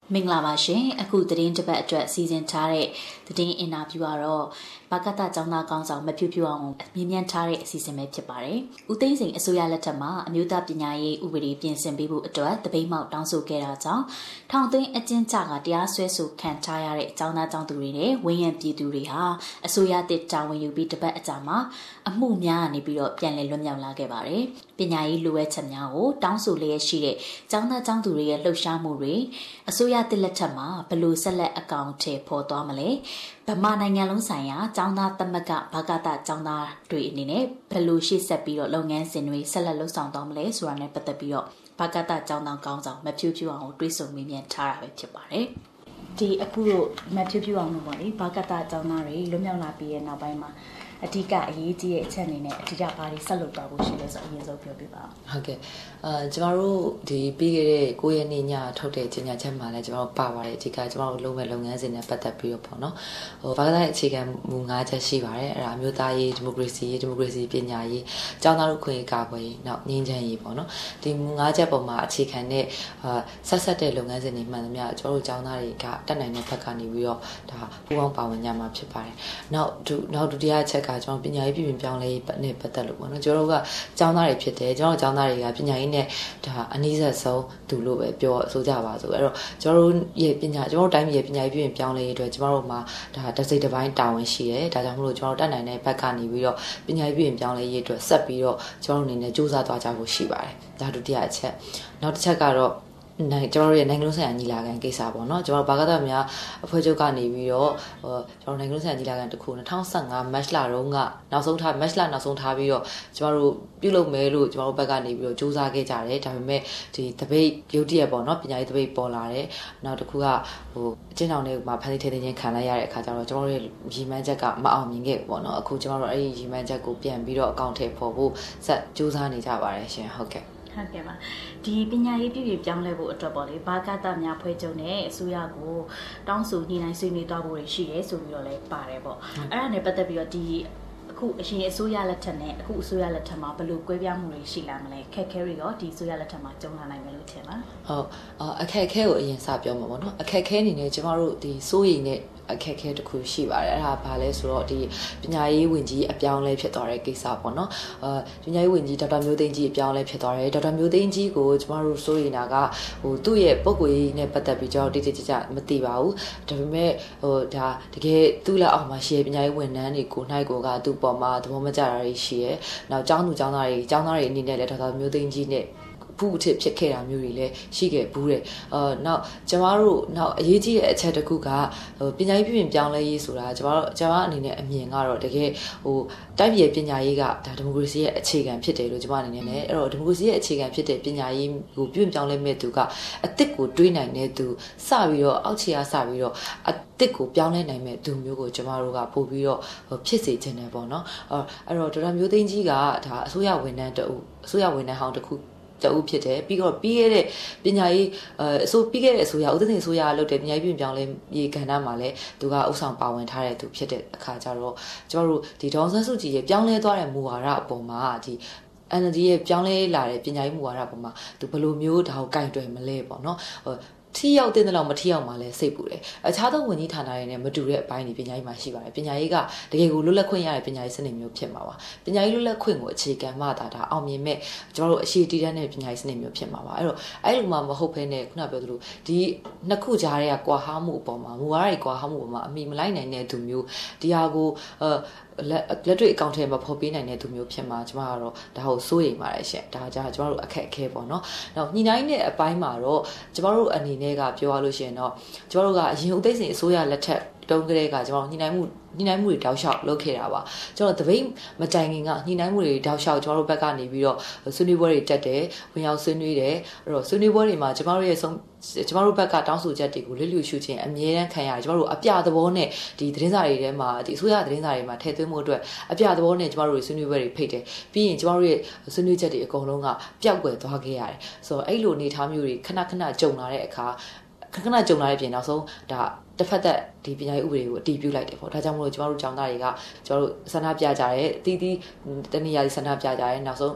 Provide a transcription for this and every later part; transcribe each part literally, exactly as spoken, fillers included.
မင်္ဂလာပါရှင်အခုသတင်းတစ်ပတ်အတွက်စီစဉ်ထားတဲ့သတင်းအင်တာဗျူးကတော့ဘာကတကျောင်းသားကောင်းဆောင်မဖြူဖြူအောင်မြင်းမြန်းထားတဲ့အစီအစဉ်ပဲဖြစ်ပါတယ်။ဦးသိန်းစိန်အစိုးရလက်ထက်မှာအမျိုးသားပညာရေးဥပဒေပြင်ဆင်ပေးဖို့အတွက်တပိတ်မှောက်တောင်းဆိုခဲ့တာကြောင့်ထောင်သွင်းအကျဉ်းချကတရားစွဲဆိုခံထားရတဲ့ကျောင်းသားကျောင်းသူတွေနဲ့ဝင်းရံပြည်သူတွေဟာအစိုးရတစ်တာဝန်ယူပြီးတပတ်အကြာမှာအမှုများကနေပြီးတော့ပြန်လည်လွတ်မြောက်လာခဲ့ပါတယ်။ပညာရေးလိုအပ်ချက်များကိုတောင်းဆိုလျက်ရှိတဲ့ကျောင်းသားကျောင်းသူတွေရဲ့လှုပ်ရှားမှုတွေအစိုးရတစ်လက်ထက်မှာဘယ်လိုဆက်လက်အကောင့်ထဲပေါ်သွားမလဲဗမာနိုင်ငံလုံးဆိုင်ရာကျောင်းသားသမဂ္ဂဘာကတကျောင်းသားတွေအနေနဲ့ဘယ်လိုရှေ့ဆက်ပြီးတော့လုပ်ငန်းစဉ်တွေဆက်လက်လှုပ်ဆောင်သွားမလဲဆိုတာနဲ့ပတ်သက်ပြီးတော့ဘာကတကျောင်းသားကောင်းဆောင်မဖြူဖြူအောင်ကိုတွေးဆုံမေးမြန်းထားတာပဲဖြစ်ပါတယ်ဒီအခုတော့မဖြူဖြူအောင်လို့ပေါ့လေဘာကတကျောင်းသားတွေလွတ်မြောက်လာပြီးရဲ့နောက်ပိုင်းမှာအဓိကအရေးကြီးတဲ့အချက်အနေနဲ့အဓိကဘာတွေဆက်လုပ်သွားဖို့ရှိလဲဆိုအရင်ဆုံးပြောပြပါဟုတ်ကဲ့အာကျမတို့ဒီပြီးခဲ့တဲ့ကိုရက်နေ့ညထုတ်တဲ့ကြေညာချက်မှာလည်းကျမတို့ပါပါတယ်အဓိကကျမတို့လုပ်မဲ့လုပ်ငန်းစဉ်နဲ့ပတ်သက်ပြီးတော့ပေါ့နော်ဟိုဘာသာရေးအခြေခံမူ၅ချက်ရှိပါတယ်အဲ့ဒါအမျိုးသားရေးဒီမိုကရေစီရေးဒီမိုကရေစီပညာရေးကျောင်းသားတို့ခွင့်ရေးကာကွယ်ရေးနောက်ငြိမ်းချမ်းရေးပေါ့နော်ဒီမူ၅ချက်ပေါ်မှာအခြေခံတဲ့အာဆက်ဆက်တဲ့လုပ်ငန်းစဉ်တွေမှန်သမျှကျမတို့ကျောင်းသားတွေကတက်နိုင်တဲ့ဘက်ကနေပြီးတော့ဒါပူးပေါင်းပါဝင်ကြမှာဖြစ်ပါတယ်နောက်ဒုနောက်ဒုတိယချက်ကကျွန်တော်ပညာရေးပြည်ပြင်ပြောင်းလဲနဲ့ပတ်သက်လို့ပေါ့နော်ကျွန်တော်တို့ကကျောင်းသားတွေဖြစ်တယ်ကျွန်တော်ကျောင်းသားတွေကပညာရေးနဲ့ဒါအနည်းဆက်ဆုံးသူလို့ပဲပြောဆိုကြပါဆိုအဲ့တော့ကျွန်တော်တို့ရဲ့ပညာကျွန်တော်တို့တိုင်းပြည်ရဲ့ပညာရေးပြည်ပြင်ပြောင်းလဲရေးအတွက်ကျွန်တော်တို့မှာဒါတစ်စိတ်တစ်ပိုင်းတာဝန်ရှိတယ်ဒါကြောင့်မလို့ကျွန်တော်တို့တက်နိုင်တဲ့ဘက်ကနေပြီးတော့ပညာရေးပြည်ပြင်ပြောင်းလဲရေးအတွက်ဆက်ပြီးတော့ကျွန်တော်တို့အနေနဲ့စူးစမ်းသွားကြဖို့ရှိပါတယ်ဒါဒုတိယအချက်နောက်တစ်ချက်ကတော့နိုင်ကျွန်တော်တို့ရဲ့နိုင်ငံလုံးဆိုင်ရာညီလာခံကိစ္စပေါ့နော်ကျွန်တော်ဘာကတများအဖွဲ့ချုပ်ကနေပြီးတော့ကျွန်တော်နိုင်ငံလုံးဆိုင်ရာညီလာခံတစ်ခု၂၀၁၅ match လတုန်းကနောက်ဆုံးထား match လနောက်ဆုံးထားပြီးတော့ကျွန်တော်တို့ပြုလုပ်မယ်လို့ကျွန်တော်တို့ဘက်ကနေပြီးတော့စူးစမ်းခဲ့ကြတယ်ဒါပေမဲ့ဒီတပိတ်ရုပ်တရက်ပေါ့နော်ပညာရေးတပိတ်ပေါ်လာတယ်နောက်တစ်ခုကဟိုအကျဉ်းထောင်တွေမှာဖန်တီးထည့်သွင်းခြင်းခံလိုက်ရတဲ့အခါကျတော့ကျွန်တော်တို့ရဲ့ရည်မှန်းချက်ကမအောင်မြင်ခဲ့ဘူးပေါ့နော်အခုကျွန်တော်တို့အဲ့ဒီရည်မှန်းချက်ကိုပြန်ပြီးတော့အကောင့်ထဲပေါ်ဖို့ဆက်စူးစမ်းနေကြပါတယ်ရှင်ဟုတ်ကဲ့ဟုတ်ကဲ့ပါဒီပညာရေးပြည်ပြည်ပြောင်းလဲဖို့အတွက်ပေါ့လေဘာကတများဖွဲ့ချုပ်နဲ့အစိုးရကိုတောင်းဆိုညှိနှိုင်းဆွေးနွေးသွားဖို့ရှိရဲဆိုပြီးတော့လည်းပါတယ်ပေါ့အဲ့ဒါနဲ့ပတ်သက်ပြီးတော့ဒီအခုအရှင်အစိုးရလက်ထက်နဲ့အခုအစိုးရလက်ထက်မှာဘယ်လိုကွဲပြားမှုတွေရှိလာမလဲခက်ခဲတွေရောဒီအစိုးရလက်ထက်မှာကြုံလာနိုင်မယ်လို့ထင်ပါဟုတ်အခက်အခဲကိုအရင်စပြောမှာပေါ့နော်အခက်အခဲအနေနဲ့ကျမတို့ဒီစိုးရိမ်တဲ့အခက်အခဲတစ်ခုရှိပါတယ်အဲ့ဒါဘာလဲဆိုတော့ဒီပညာရေးဝန်ကြီးအပြောင်းလဲဖြစ်သွားတဲ့ကိစ္စပေါ့နော်အာပညာရေးဝန်ကြီးဒေါက်တာမျိုးသိန်းကြီးအပြောင်းလဲဖြစ်သွားတယ်ဒေါက်တာမျိုးသိန်းကြီးကိုကျမတို့စိုးရိမ်တာကဟိုသူ့ရဲ့ပုံကိုယ်ရေးနဲ့ပတ်သက်ပြီးကျွန်တော်တိတိကျကျမသိပါဘူးဒါပေမဲ့ဟိုဒါတကယ်သူ့လက်အောက်မှာရှိတဲ့ပညာရေးဝန်ထမ်းတွေကိုနိုင်ကိုကသူ့ပေါ်မှာသဘောမကျတာတွေရှိရဲနောက်ကျောင်းသူကျောင်းသားတွေကျောင်းသားတွေအနေနဲ့လည်းဒေါက်တာမျိုးသိန်းကြီးနဲ့ဘူးအထစ်ဖြစ်ခဲ့တာမျိုးတွေလည်းရှိခဲ့ဘူးတဲ့အာနောက်ကျမတို့နောက်အရေးကြီးတဲ့အချက်တစ်ခုကဟိုပညာရေးပြည်ပြင်ပြောင်းလဲရေးဆိုတာကျမတို့ကျမအနေနဲ့အမြင်ကတော့တကယ်ဟိုတိုင်းပြည်ပညာရေးကဒါဒီမိုကရေစီရဲ့အခြေခံဖြစ်တယ်လို့ကျမအနေနဲ့လည်းအဲ့တော့ဒီမိုကရေစီရဲ့အခြေခံဖြစ်တဲ့ပညာရေးကိုပြည်ပြင်ပြောင်းလဲမဲ့သူကအစ်စ်ကိုတွေးနိုင်တဲ့သူစပြီးတော့အောက်ခြေကစပြီးတော့အစ်စ်ကိုပြောင်းလဲနိုင်မဲ့သူမျိုးကိုကျမတို့ကပို့ပြီးတော့ဖြစ်စေချင်တယ်ပေါ့နော်အဲ့တော့ဒေါက်တာမျိုးသိန်းကြီးကဒါအစိုးရဝန်ထမ်းတအုပ်အစိုးရဝန်ထမ်းဟောင်းတစ်ခုတအုပ်ဖြစ်တယ်ပြီးတော့ပြီးခဲ့တဲ့ပညာရေးအစိုးပြီးခဲ့တဲ့အစိုးရဦးသိန်းစိန်အစိုးရလုပ်တဲ့ပညာရေးပြင်ပြောင်းလဲရေးကဏ္ဍမှာလည်းသူကအုပ်ဆောင်ပါဝင်ထားတဲ့သူဖြစ်တဲ့အခါကျတော့ကျမတို့ဒီဒေါ်ဆန်းစုကြည်ရဲ့ပြောင်းလဲသွားတဲ့မူဝါဒအပေါ်မှာဒီ အန်အယ်လ်ဒီ ရဲ့ပြောင်းလဲလာတဲ့ပညာရေးမူဝါဒအပေါ်မှာသူဘယ်လိုမျိုးဒါကိုကင်တွယ်မလဲပေါ့နော်ထိရောက်တဲ့လောက်မထိရောက်မှလည်းစိတ်ပူတယ်အခြားသောဝန်ကြီးဌာနတွေနဲ့မတူတဲ့အပိုင်းတွေပညာရေးမှာရှိပါတယ်ပညာရေးကတကယ်ကိုလွတ်လပ်ခွင့်ရတဲ့ပညာရေးစနစ်မျိုးဖြစ်မှာပါပညာရေးလွတ်လပ်ခွင့်ကိုအခြေခံမှသာဒါအောင်မြင်မဲ့ကျွန်တော်တို့အရှိတည်တဲ့ပညာရေးစနစ်မျိုးဖြစ်မှာပါအဲ့တော့အဲ့လိုမှမဟုတ်ဘဲနဲ့ခုနပြောသလိုဒီနှစ်ခုကြားထဲကကွာဟမှုအပေါ်မှာမူဝါဒတွေကွာဟမှုအပေါ်မှာအမိမလိုက်နိုင်တဲ့သူမျိုးဒီဟာကိုအဲလက်လက်တွေ့အကောင့်ထဲမှာဖော်ပေးနိုင်တဲ့သူမျိုးဖြစ်မှာကျမကတော့ဒါကိုစိုးရိမ်ပါတယ်ရှင်ဒါကြကျမတို့အခက်အခဲပေါ့နော်နောက်ညီနိုင်တဲ့အပိုင်းမှာတော့ကျမတို့အနေနဲ့ကပြောရလို့ရှိရင်တော့ကျမတို့ကအရင်ဦးသိန်းစိန်အစိုးရလက်ထက်တုန်းကတည်းကကျမတို့ညီနိုင်မှုညီနိုင်မှုတွေတောက်လျှောက်လုပ်ခဲ့တာပါကျွန်တော်တပိတ်မတိုင်ခင်ကညီနိုင်မှုတွေတောက်လျှောက်ကျွန်တော်တို့ဘက်ကနေပြီးတော့ဆွေးနွေးပွဲတွေတက်တယ်ဝင်ရောက်ဆွေးနွေးတယ်အဲ့တော့ဆွေးနွေးပွဲတွေမှာကျမတို့ရဲ့ဆုံးကျမတို့ဘက်ကတောင်းဆိုချက်တွေကိုလစ်လျူရှုခြင်းအမြဲတမ်းခံရတယ်ကျမတို့အပြသဘောနဲ့ဒီသတင်းစာတွေထဲမှာဒီအစိုးရသတင်းစာတွေမှာထည့်သွင်းမှုအတွက်အပြသဘောနဲ့ကျမတို့ဆွေးနွေးပွဲတွေဖိတ်တယ်ပြီးရင်ကျမတို့ရဲ့ဆွေးနွေးချက်တွေအကုန်လုံးကပျောက်ကွယ်သွားခဲ့ရတယ်ဆိုတော့အဲ့လိုအနေထားမျိုးတွေခဏခဏကြုံလာတဲ့အခါခဏခဏကြုံလာတဲ့ပြင်နောက်ဆုံးဒါတစ်ဖက်သက်ဒီပညာရေးဥပဒေကိုအတည်ပြုလိုက်တယ်ပေါ့ဒါကြောင့်မလို့ကျမတို့ကျောင်းသားတွေကကျမတို့ဆန္ဒပြကြတယ်တီးတီးတနည်းအားဖြင့်ဆန္ဒပြကြတယ်နောက်ဆုံး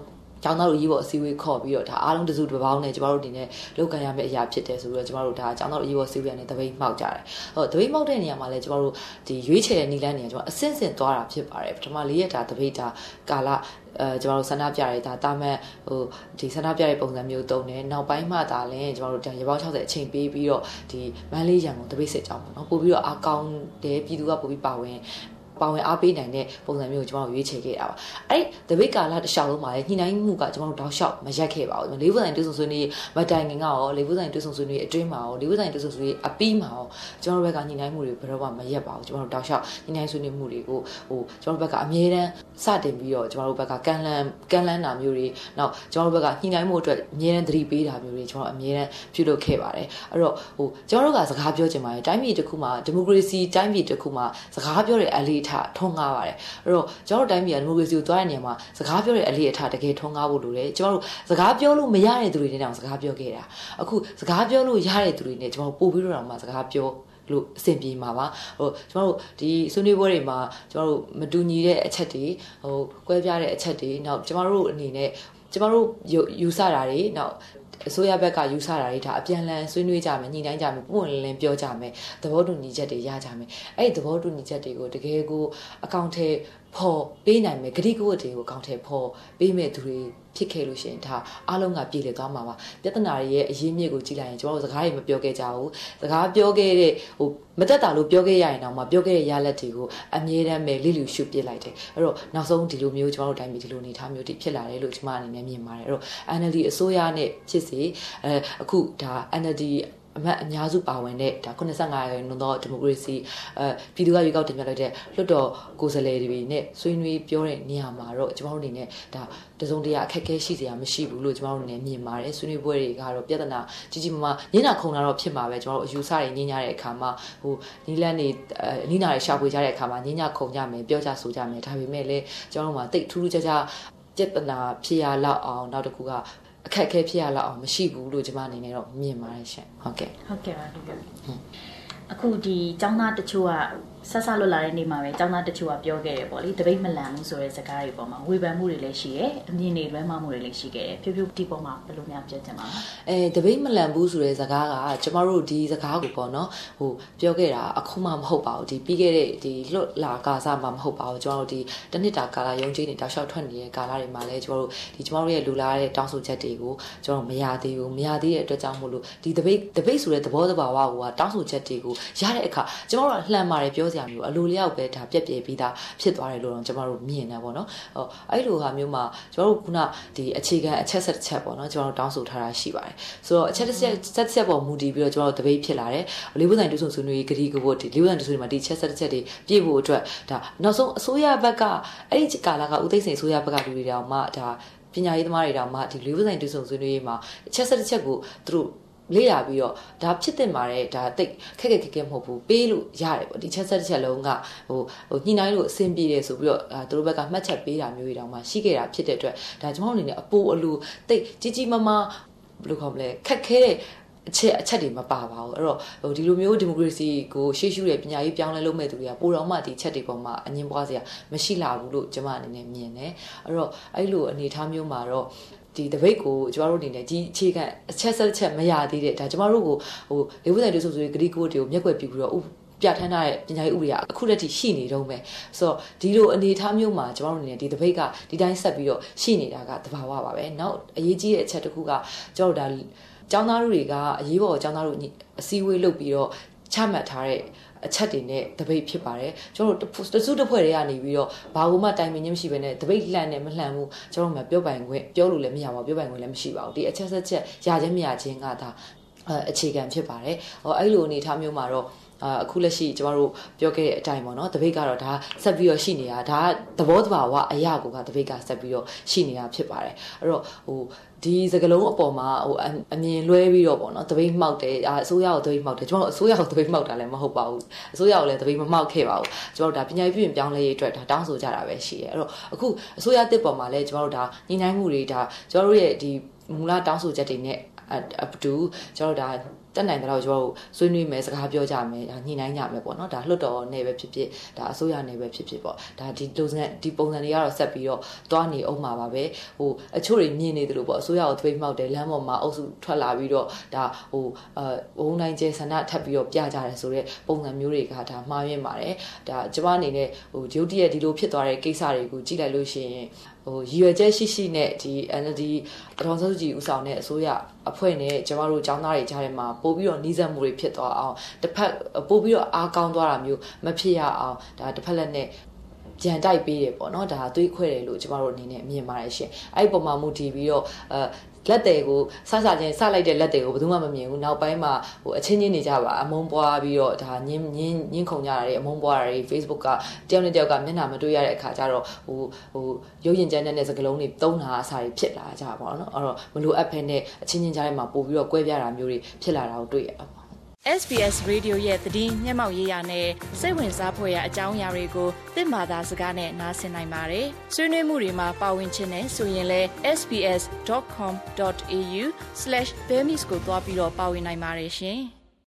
ကျောင်းသားတို့ရေးပေါ်အစည်းအဝေးခေါ်ပြီးတော့ဒါအားလုံးတစုတစ်ပေါင်းနဲ့ကျမတို့ဒီနေ့လောက်ကန်ရမယ့်အရာဖြစ်တယ်ဆိုပြီးတော့ကျမတို့ဒါကျောင်းသားတို့ရေးပေါ်အစည်းအဝေးနဲ့တပိတ်မှောက်ကြတယ်ဟောတပိတ်မှောက်တဲ့နေရာမှာလည်းကျမတို့ဒီရွေးချယ်တဲ့နီလန်းနေရာကျမအစင့်စင့်သွားတာဖြစ်ပါတယ်ပထမလေးရက်ဒါတပိတ်ဒါကာလအဲကျမတို့ဆန္ဒပြရဲဒါတာမန်ဟိုဒီဆန္ဒပြတဲ့ပုံစံမျိုးသုံးတယ်နောက်ပိုင်းမှဒါလည်းကျမတို့ဒါရေပေါင်း၆၀အချိန်ပေးပြီးတော့ဒီမန်းလေးရန်ကုန်တပိတ်စစ်ကြောင်းပေါ့နော်ပို့ပြီးတော့အကောင့်တဲ့ပြည်သူကပို့ပြီးပါဝင်ပါဝင်အားပေးနိုင်တဲ့ပုံစံမျိုးကိုကျွန်တော်ရွေးချယ်ခဲ့တာပါအဲ့ဒီတပိတ်ကာလတစ်လျှောက်လုံးမှာလည်းညှိနှိုင်းမှုကကျွန်တော်တို့တောက်လျှောက်မရက်ခဲ့ပါဘူးလေးဘုဆိုင်တွဲဆုံဆွေးနွေးမတိုင်ခင်ကရောလေးဘုဆိုင်တွဲဆုံဆွေးနွေးအတွင်းမှာရောလေးဘုဆိုင်တွဲဆုံဆွေးနွေးအပြီးမှာရောကျွန်တော်တို့ဘက်ကညှိနှိုင်းမှုတွေဘယ်တော့မှမရက်ပါဘူးကျွန်တော်တို့တောက်လျှောက်ညှိနှိုင်းဆွေးနွေးမှုတွေကိုဟိုကျွန်တော်တို့ဘက်ကအမြဲတမ်းစတင်ပြီးတော့ကျွန်တော်တို့ဘက်ကကန်လန်ကန်လန်တာမျိုးတွေနောက်ကျွန်တော်တို့ဘက်ကညှိနှိုင်းမှုအတွက်အမြဲတမ်းသတိပေးတာမျိုးတွေကျွန်တော်အမြဲတမ်းပြုလုပ်ခဲ့ပါတယ်အဲ့တော့ဟိုကျွန်တော်တို့ကစကားပြောချင်ပါတယ်တိုင်းပြည်တစ်ခုမှာဒီမိုကရေစီတိုင်းပြည်တစ်ခုမှာစကားပြောတဲ့အလေးထားထွန်းကားပါတယ်အဲ့တော့ကျွန်တော်တို့တိုင်းပြည်ကဒီမိုကရေစီကိုတွားတဲ့နေရာမှာစကားပြောတဲ့အလေးအထားတကယ်ထွန်းကားဖို့လိုတယ်ကျွန်တော်တို့စကားပြောလို့မရတဲ့သူတွေနဲ့တောင်စကားပြောခဲ့တာအခုစကားပြောလို့ရတဲ့သူတွေနဲ့ကျွန်တော်ပို့ပြီးတော့တောင်မှစကားပြောလို့အဆင်ပြေမှာပါဟိုကျွန်တော်တို့ဒီဆွေးနွေးပွဲတွေမှာကျွန်တော်တို့မတူညီတဲ့အချက်တွေဟိုကွဲပြားတဲ့အချက်တွေနောက်ကျွန်တော်တို့အနေနဲ့ကျွန်တော်တို့ယူဆတာတွေနောက်အစိုးရဘက်ကယူဆတာတွေဒါအပြန်လန်ဆွေးနွေးကြမယ်ညှိနှိုင်းကြမယ်ပုံလင်းလင်းပြောကြမယ်သဘောတူညီချက်တွေရကြမယ်အဲ့ဒီသဘောတူညီချက်တွေကိုတကယ်ကိုအကောင့်ထဲပေါ်ပေးနိုင်မယ်ဂရိကဝတ်တွေကိုအကောင့်ထဲပေါ်ပေးမဲ့သူတွေဖြစ်ခဲ့လို့ရှိရင်ဒါအားလုံးကပြည်လည်သွားမှာပါပြဿနာတွေရဲ့အရင်းမြစ်ကိုကြည့်လိုက်ရင်ကျွန်တော်တို့စကားတွေမပြောခဲ့ကြဘူးစကားပြောခဲ့တဲ့ဟိုမတက်တာလို့ပြောခဲ့ရရင်တော့မှပြောခဲ့တဲ့ရလက်တွေကိုအမြဲတမ်းပဲလိလူရှုပစ်လိုက်တယ်အဲ့တော့နောက်ဆုံးဒီလိုမျိုးကျွန်တော်တို့တိုင်းပြည်ဒီလိုနေထားမျိုးတိဖြစ်လာတယ်လို့ကျွန်မအနေနဲ့မြင်ပါတယ်အဲ့တော့ N L D အစိုးရနဲ့ဖြစ်စေအဲအခုဒါ N L Dအမတ်အများစုပါဝင်တဲ့ဒါeighty-fiveရာခိုင်နှုန်းသောဒီမိုကရေစီအဲပြည်သူ့ကရွေးကောက်တင်ပြလိုက်တဲ့လွှတ်တော်ကိုယ်စားလှယ်တွေနဲ့ဆွေးနွေးပြောတဲ့နေရာမှာတော့ကျွန်တော်တို့အနေနဲ့ဒါတစုံတရာအခက်အခဲရှိစရာမရှိဘူးလို့ကျွန်တော်တို့အနေနဲ့မြင်ပါတယ်ဆွေးနွေးပွဲတွေကတော့ပြဿနာကြီးကြီးမားမားညနာခုံတာတော့ဖြစ်မှာပဲကျွန်တော်တို့အယူဆတွေညင်ညာတဲ့အခါမှာဟိုနီလန်းနေနီနာတွေရှာဖွေကြတဲ့အခါမှာညညာခုံကြမယ်ပြောကြဆိုကြမယ်ဒါပေမဲ့လည်းကျွန်တော်တို့မှာတိတ်ထူးထူးခြားခြားပြဿနာဖြစ်ရလောက်အောင်နောက်တစ်ခုကအခက်အခဲဖြစ်ရလောက်အောင်မရှိဘူးလို့ကျွန်မအနေနဲ့တော့မြင်ပါတယ်ရှင်ဟုတ်ကဲ့ဟုတ်ကဲ့ပါဟုတ်ကဲ့အခုဒီចောင်းသားတချို့ကဆက်ဆက်လွတ်လာတဲ့နေ့မှာပဲចောင်းသားတချို့ကပြောခဲ့တယ်ပေါ့လေတပိတ်မလန်ဘူးဆိုတဲ့စကားတွေပေါ်မှာဝေဖန်မှုတွေလည်းရှိတယ်အမြင်တွေလွဲမှားမှုတွေလည်းရှိခဲ့တယ်ဖြူဖြူဒီပေါ်မှာဘယ်လိုများပြောချင်ပါလဲအဲတပိတ်မလန်ဘူးဆိုတဲ့စကားကကျွန်တော်တို့ဒီစကားကိုပေါ့နော်ဟိုပြောခဲ့တာအခုမှမဟုတ်ပါဘူးဒီပြီးခဲ့တဲ့ဒီလွတ်လာကာစားမှမဟုတ်ပါဘူးကျွန်တော်တို့ဒီတစ်နှစ်တာကာလရုံးချင်းတွေတောက်လျှောက်ထွက်နေတဲ့ကာလတွေမှာလည်းကျွန်တော်တို့ဒီကျွန်တော်တို့ရဲ့လူလာတဲ့တောင်းဆိုချက်တွေကိုကျွန်တော်မရသေးဘူးမရသေးတဲ့အတွက်ကြောင့်မို့လို့ဒီတပိတ်တပိတ်ဆိုတဲ့သဘောတဘာဝကိုကတောင်းဆိုချက်တွေကိုရတဲ့အခါကျွန်တော်တို့လှမ်းပါတယ်ပြောစရာမျိုးအလိုလျောက်ပဲဒါပြက်ပြဲပြီးသားဖြစ်သွားတယ်လို့တော့ကျွန်တော်တို့မြင်နေပါတော့ဟောအဲ့လိုဟာမျိုးမှာကျွန်တော်တို့ခုနဒီအခြေခံအချက်ဆက်ချက်ပေါ့နော်ကျွန်တော်တို့တောင်းဆိုထားတာရှိပါတယ်ဆိုတော့အချက်တစ်ချက်ဆက်ချက်ပေါ်မူတည်ပြီးတော့ကျွန်တော်တို့တပိတ်ဖြစ်လာတယ်လေးဘုဆိုင်တူဆုံဆွေးနွေးဂရီကဘတ်ဒီလေးဘုဆိုင်တူဆုံမှာဒီချက်ဆက်တစ်ချက်တွေပြည့်ဖို့အတွက်ဒါနောက်ဆုံးအစိုးရဘက်ကအဲ့ဒီကာလကဦးသိန်းစိန်အစိုးရဘက်ကလူတွေတောင်မှဒါပညာရေးသမားတွေတောင်မှဒီလေးဘုဆိုင်တူဆုံဆွေးနွေးရေးမှာအချက်ဆက်တစ်ချက်ကိုသူတို့လေ့လာပြီးတော့ဒါဖြစ်တင်ပါတယ်ဒါတိတ်ခက်ခက်ခက်ခက်မဟုတ်ဘူးပေးလို့ရတယ်ပေါ့ဒီချက်ဆက်တစ်ချက်လုံးကဟိုဟိုညှိနှိုင်းလို့အဆင်ပြေတယ်ဆိုပြီးတော့ဒါသူတို့ဘက်ကမှတ်ချက်ပေးတာမျိုးတွေတောင်မှရှိခဲ့တာဖြစ်တဲ့အတွက်ဒါကျွန်တော်အနေနဲ့အပိုးအလူတိတ်ကြီးကြီးမားမားဘယ်လိုခေါ်မလဲခက်ခဲတဲ့အချက်အချက်တွေမပါပါဘူးအဲ့တော့ဟိုဒီလိုမျိုးဒီမိုကရေစီကိုရှေ့ရှုတဲ့ပညာရေးပြောင်းလဲလုပ်မဲ့သူတွေကပိုတော့မှဒီချက်တွေပေါ်မှာအငင်းပွားစရာမရှိလာဘူးလို့ကျွန်မအနေနဲ့မြင်တယ်အဲ့တော့အဲ့လိုအနေအထားမျိုးမှာတော့ဒီတပိတ်ကိုကျမတို့အနေနဲ့ဒီအခြေခံအချက်ဆက်ချက်မရသေးတဲ့ဒါကျမတို့ကိုဟိုလေးဘုဆိုင်တို့ဆိုဆိုဂရီကိုတွေကိုမျက်ွယ်ပြပြီးတော့ပြဋ္ဌာန်းထားတဲ့ပညာရေးဥပဒေကအခုလက်ထိရှိနေတော့မယ်ဆိုတော့ဒီလိုအနေအထားမျိုးမှာကျမတို့အနေနဲ့ဒီတပိတ်ကဒီတိုင်းဆက်ပြီးတော့ရှိနေတာကသဘာဝပါပဲနောက်အရေးကြီးတဲ့အချက်တစ်ခုကကျမတို့ဒါကျောင်းသားတို့တွေကအရေးပေါ်ကျောင်းသားတို့အစည်းအဝေးလုပ်ပြီးတော့ချမှတ်ထားတဲ့အချက်တွေနဲ့တပိတ်ဖြစ်ပါတယ်ကျွန်တော်တို့တစုတစ်ဖွဲ့တွေကနေပြီးတော့ဘာလို့မှတိုင်ပင်ခြင်းမရှိဘဲနဲ့တပိတ်လှန်နဲ့မလှန်ဘူးကျွန်တော်တို့မှပြောပိုင်ခွင့်ပြောလို့လည်းမရပါဘူးပြောပိုင်ခွင့်လည်းမရှိပါဘူးဒီအချက်ဆက်ချက်ရခြင်းမရခြင်းကဒါအခြေခံဖြစ်ပါတယ်ဟောအဲ့လိုအနေထားမျိုးမှာတော့အခုလက်ရှိကျမတို့ပြောခဲ့တဲ့အတိုင်းပေါ့နော်တပိတ်ကတော့ဒါဆက်ပြီးတော့ရှိနေတာဒါသဘောတဘာဝအရာကိုကတပိတ်ကဆက်ပြီးတော့ရှိနေတာဖြစ်ပါတယ်အဲ့တော့ဟိုဒီစကလုံးအပေါ်မှာဟိုအမြင်လွဲပြီးတော့ပေါ့နော်တပိတ်မှောက်တယ်အစိုးရကိုတပိတ်မှောက်တယ်ကျွန်တော်အစိုးရကိုတပိတ်မှောက်တာလည်းမဟုတ်ပါဘူးအစိုးရကိုလည်းတပိတ်မမှောက်ခဲ့ပါဘူးကျွန်တော်တို့ဒါပညာရေးပြင်ပြောင်းလဲရေးအတွက်ဒါတောင်းဆိုကြတာပဲရှိတယ်အဲ့တော့အခုအစိုးရတစ်ပေါ်မှာလည်းကျွန်တော်တို့ဒါညှိနှိုင်းမှုတွေဒါကျွန်တော်တို့ရဲ့ဒီမူလတောင်းဆိုချက်တွေနဲ့အအပတူကျွန်တော်ဒါတက်နိုင်တော့ကျွန်တော်ဆွေးနွေးမယ်စကားပြောကြမယ်ဒါညှိနှိုင်းကြမယ်ပေါ့နော်ဒါလွတ်တော်နယ်ပဲဖြစ်ဖြစ်ဒါအစိုးရနယ်ပဲဖြစ်ဖြစ်ပေါ့ဒါဒီလုံစံဒီပုံစံတွေကတော့ဆက်ပြီးတော့တွားနေအောင်မှာပါပဲဟိုအချို့တွေမြင်နေတယ်လို့ပေါ့အစိုးရကိုသွေးမှောက်တယ်လမ်းပေါ်မှာအုပ်စုထွက်လာပြီးတော့ဒါဟိုအဲဘုံတိုင်းကျဆန္ဒထပ်ပြီးတော့ပြကြတယ်ဆိုတော့ပုံစံမျိုးတွေကဒါမှားယွင်းပါတယ်ဒါကျွန်မအနေနဲ့ဟိုဒီဥတီရဲ့ဒီလိုဖြစ်သွားတဲ့ကိစ္စတွေကိုကြည့်လိုက်လို့ရှိရင်ဟိုရည်ရွယ်ချက်ရှိရှိနဲ့ဒီ N L D အထောင်စုကြည်ဦးဆောင်တဲ့အစိုးရအဖွဲ့နဲ့ကျမတို့ကျောင်းသားတွေကြားထဲမှာပို့ပြီးတော့နှီးစပ်မှုတွေဖြစ်သွားအောင်တစ်ဖက်ပို့ပြီးတော့အားကောင်းသွားတာမျိုးမဖြစ်ရအောင်ဒါတစ်ဖက်လက်နဲ့ကြံတိုက်ပေးတယ်ပေါ့နော်ဒါသွေးခွဲတယ်လို့ကျမတို့အနေနဲ့မြင်ပါတယ်ရှင်အဲ့ဒီပုံမှာမူတည်ပြီးတော့အဲလက်တွေကိုစစချင်းစလိုက်တဲ့လက်တွေကိုဘယ်သူမှမမြင်ဘူးနောက်ပိုင်းမှာဟိုအချင်းချင်းနေကြပါအမုန်းပွားပြီးတော့ဒါညင်းညင်းညင်းခုန်ကြရတယ်အမုန်းပွားရတယ် Facebook ကတယောက်နဲ့တယောက်ကမျက်နှာမတွေ့ရတဲ့အခါကျတော့ဟိုဟိုရုပ်ရင်ကြမ်းတဲ့စကားလုံးတွေတုံးတာအစားတွေဖြစ်လာကြပါတော့နော်အဲ့တော့မလိုအပ်ဖဲနဲ့အချင်းချင်းကြားထဲမှာပို့ပြီးတော့ကွဲပြားတာမျိုးတွေဖြစ်လာတာကိုတွေ့ရပါ S B S Radio ရဲ့သတင်းမျက်မှောက်ရေးရာနဲ့စိတ်ဝင်စားဖွယ်ရာအကြောင်းအရာတွေကိုသင်ဘာသာစကားနဲ့နားဆင်နိုင်ပါတယ်။ဆွေးနွေးမှုတွေမှာပါဝင်ခြင်းနဲ့ဆိုရင်လည်း s b s dot com dot a u slash burmese ကိုတွားပြီးတော့ပါဝင်နိုင်ပါတယ်ရှင်။